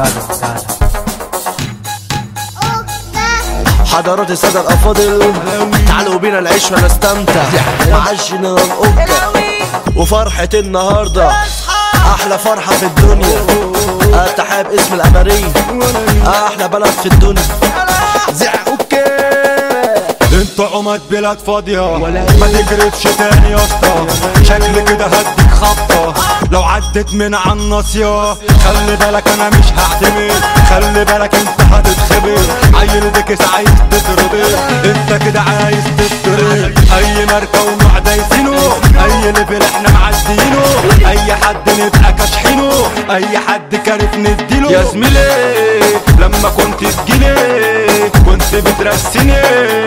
حضرات السادة الأفاضل، تعالوا بينا نعيش ونستمتع وعشنا الأوكا وفرحة النهاردة أحلى فرحة في الدنيا. التحية باسم الأمارية، أحلى بلد في الدنيا. زع أوكا. انت عمد بلاد فاضية ما تجربش تاني يا اسطى، شكل كده هديك خبطة لو عدت من عالناصية. خلي بالك انا مش هعتمد، خلي بالك انت هتتخبر. عيل بكس عايز تتربط، انت كده عايز تتربط. اي ماركة ونوع دايسينه، اي ليفل احنا معديينه. اي حد نبقى كاشحينه، اي حد كارف نديله. يا زميلي لما كنت تجيلي كنت بترسيني،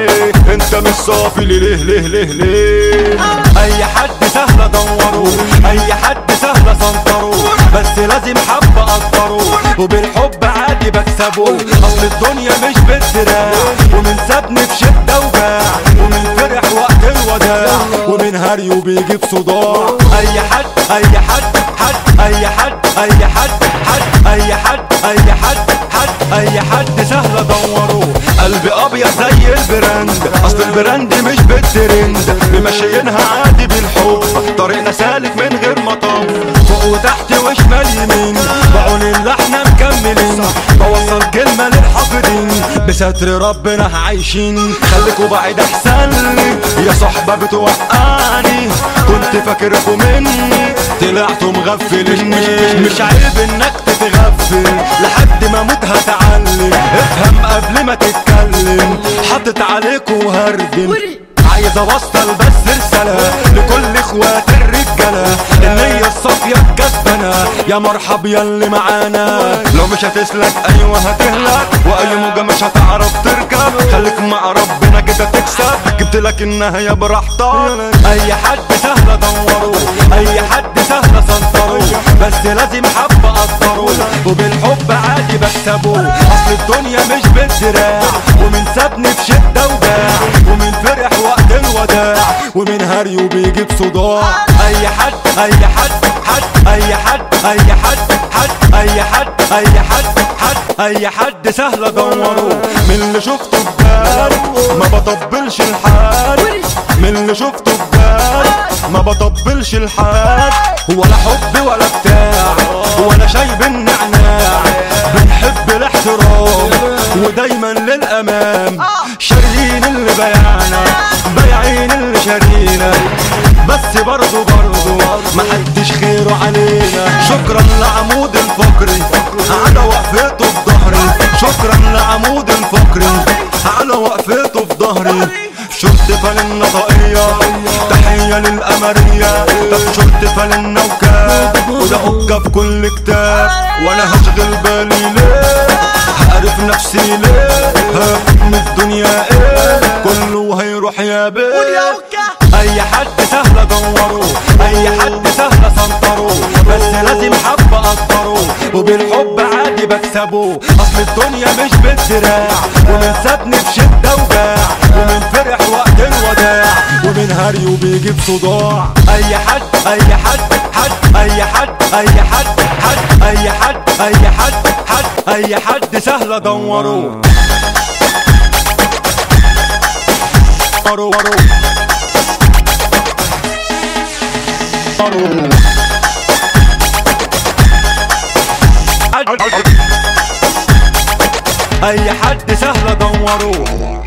انت مش صافي ليه ليه ليه ليه. اي حد سهل ادوره، اي حد سهل اسنطره، بس لازم حب اقدره وبالحب عادي بكسبه. اصل الدنيا مش بالدراع، ومن سابني في شده وجاع، ومن فرح وقت الوداع، ومن هري وبيجيب صداع. اي حد اي حد حد اي حد اي حد حد اي حد اي حد حد اي حد سهل ادوره. قلبي ابيض زي البراند، اصل البراند مش بالترند، ممشيينها عادي بالحب. طريقنا سالك من غير مطب، فوق وتحت وشمال يمين، بعون اللي احنا مكملين. بوصل كلمة للحاقدين، بستر ربنا عايشين. خليكوا بعيد احسن لي يا صحبة بتوقعني، كنت فاكركوا مني طلعتوا مغفلين. مش عيب انك تتغفل، لحد ما اموت هتعلم. افهم قبل ما تتكلم، حطت عليكوا وهرجم. عايز اوصل بس رسالة لكل اخوات الرجالة، النية الصافية الكسبانة. يا مرحب ياللي معانا، لو مش هتسلك ايوه هتهلك، واي موجة مش هتعرف تركب. خليك مع ربنا كده تكسب، جبتلك النهاية براحتك. اي حد سهل ادوره، اي حد سهل اسنطره، بس لازم حب اقدره وبالحب عادي بكسبه. اصل الدنيا مش بالدراع، ومن سابني في شدة وجاع، ومن فرح وقت الوداع، ومن هري وبيجيب صداع. اي حد اي حد حد اي حد اي حد حد اي حد اي حد حد اي حد سهل ادوره. من اللي شفته بجد ما بطبلش الحال، من اللي شفته بجد ما بطبلش الحال. ولا حب ولا بتاع، ولا شاي بالنعناع. بنحب الاحترام ودايما للامام، شاريين اللي بيعنا بايعين اللي شارينا، بس برضو محدش خيره علينا. شكرا لعمود الفقري على وقفته في ظهري، شكرا لعمود الفقري على وقفته في ظهري. شرط فالنا طاقية، تحية للأمارية. طب شرط فالنا وكاب، وده أوكا في كل كتاب. وانا هشغل بالي ليه، هعرف نفسي ليه، من الدنيا ايه كله هيروح يا بيه. اي حد سهل ادوره، اي حد سهل اسنطره، بس لازم حب اقدره وبالحب عادي بكسبه. اصل الدنيا مش بالدراع، ومن سابني في شدة وجاع، ومن فرح وقت الوداع، ومن هري وبيجيب صداع. اي حد اي حد حد اي حد اي حد حد اي حد اي حد حد اي حد سهل ادوره. اي حد سهل ادوره.